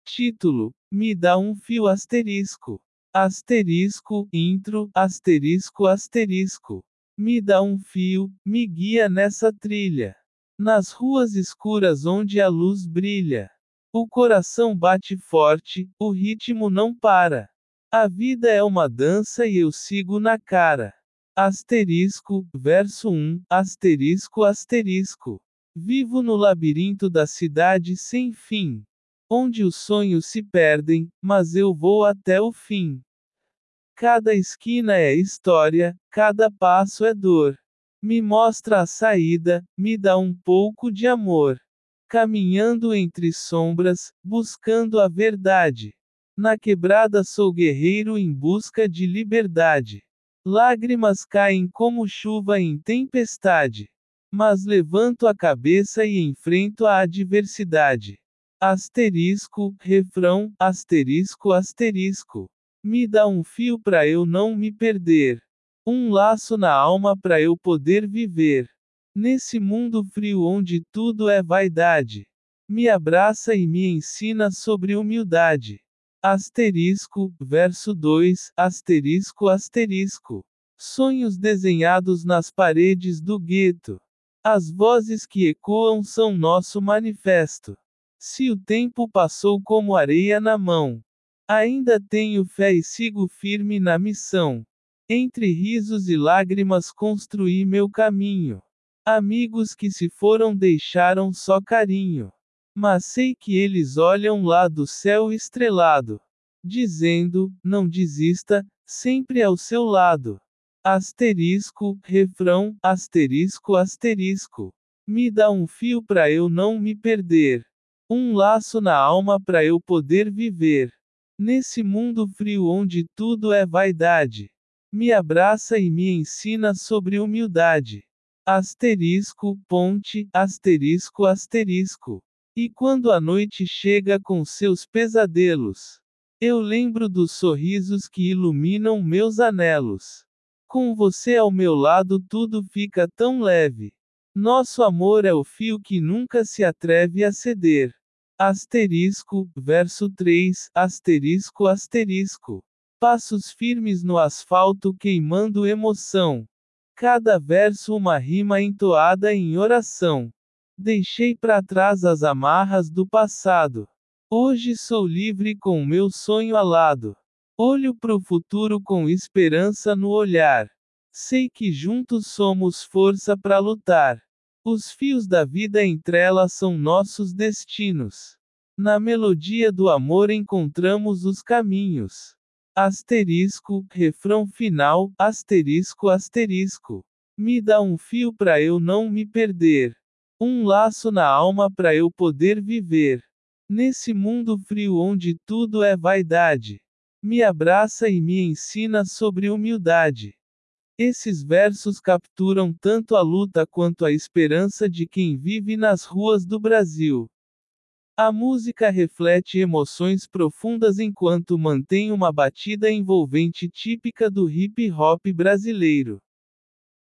Título: Me dá um fio asterisco. Asterisco, intro, asterisco asterisco. Me dá um fio, me guia nessa trilha. Nas ruas escuras onde a luz brilha. O coração bate forte, o ritmo não para. A vida é uma dança e eu sigo na cara. Asterisco, verso 1, asterisco asterisco. Vivo no labirinto da cidade sem fim. Onde os sonhos se perdem, mas eu vou até o fim. Cada esquina é história, cada passo é dor. Me mostra a saída, me dá um pouco de amor. Caminhando entre sombras, buscando a verdade. Na quebrada sou guerreiro em busca de liberdade. Lágrimas caem como chuva em tempestade. Mas levanto a cabeça e enfrento a adversidade. Asterisco, refrão, asterisco asterisco. Me dá um fio pra eu não me perder. Um laço na alma pra eu poder viver. Nesse mundo frio onde tudo é vaidade. Me abraça e me ensina sobre humildade. Asterisco, verso 2, asterisco asterisco. Sonhos desenhados nas paredes do gueto. As vozes que ecoam são nosso manifesto. Se o tempo passou como areia na mão, ainda tenho fé e sigo firme na missão. Entre risos e lágrimas construí meu caminho. Amigos que se foram deixaram só carinho. Mas sei que eles olham lá do céu estrelado, dizendo, não desista, sempre ao seu lado. Asterisco, refrão, asterisco asterisco. Me dá um fio pra eu não me perder. Um laço na alma pra eu poder viver. Nesse mundo frio onde tudo é vaidade. Me abraça e me ensina sobre humildade. Asterisco, ponte, asterisco asterisco. E quando a noite chega com seus pesadelos, eu lembro dos sorrisos que iluminam meus anelos. Com você ao meu lado tudo fica tão leve. Nosso amor é o fio que nunca se atreve a ceder. Asterisco, verso 3, asterisco asterisco. Passos firmes no asfalto queimando emoção. Cada verso uma rima entoada em oração. Deixei para trás as amarras do passado. Hoje sou livre com meu sonho alado. Olho pro futuro com esperança no olhar. Sei que juntos somos força para lutar. Os fios da vida entrelaçam nossos destinos. Na melodia do amor encontramos os caminhos. Asterisco, refrão final, asterisco asterisco. Me dá um fio pra eu não me perder. Um laço na alma pra eu poder viver. Nesse mundo frio onde tudo é vaidade. Me abraça e me ensina sobre humildade. Esses versos capturam tanto a luta quanto a esperança de quem vive nas ruas do Brasil. A música reflete emoções profundas enquanto mantém uma batida envolvente típica do hip hop brasileiro.